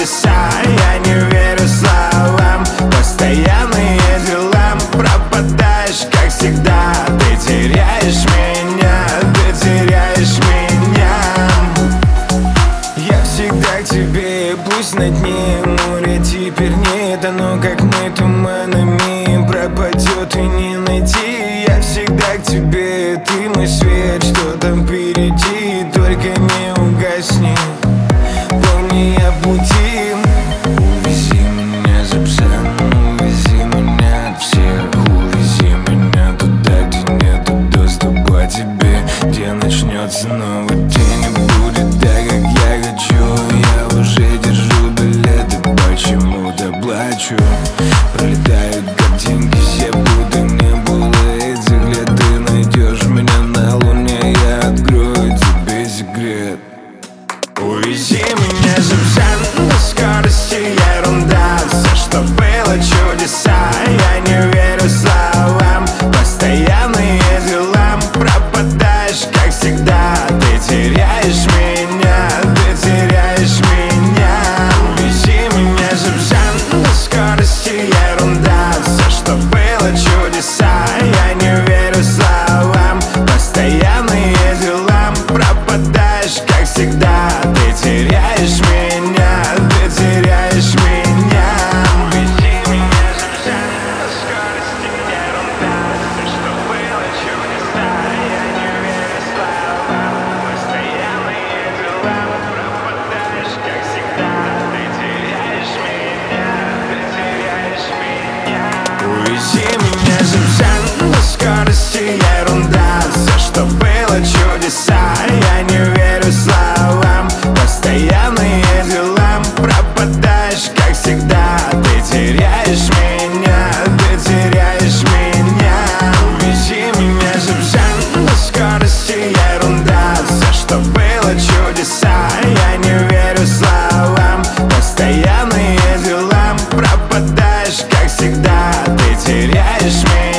чудеса. Я не верю словам, постоянные дела. Пропадаешь, как всегда, ты теряешь меня, ты теряешь меня. Я всегда к тебе, пусть на дне море теперь нет. Оно, как мы, туманами пропадет и не найти. Я всегда к тебе, ты мой свет, что там впереди, только не угасни. Помни о пути. Увези меня за псом, увези меня от всех. Увези меня туда, где нету доступа к тебе, где начнется новый день и будет так, как я хочу. Я уже держу билеты, почему-то плачу. Пролетают картинки, все будто не было этих лет. Ты найдешь меня на луне, я открою тебе секрет. Увези меня за псом, до скорости ерунда. Все, что было, чудеса. Я не верю словам, постоянные дела. Пропадаешь, как всегда, ты теряешь меня, ты теряешь меня. Увези меня за псом, до скорости ерунда. Все, что было, чудеса. Я не верю словам, постоянные дела. Пропадаешь, как всегда, ты теряешь меня, ты теряешь меня. Увези меня за псом, до скорости ерунда. Все, что было, чудеса. Я не верю словам, постоянные дела. Пропадаешь, как всегда, ты теряешь меня, ты теряешь меня. Увези меня за псом, до скорости ерунда. Все, что было, чудеса. Я не верю словам, постоянные дела. Пропадаешь, как всегда, ты теряешь меня, ты теряешь меня. Увези меня за псом, до скорости ерунда. Все, что было, чудеса. Я не верю словам, постоянные дела. Пропадаешь, как всегда, ты теряешь меня.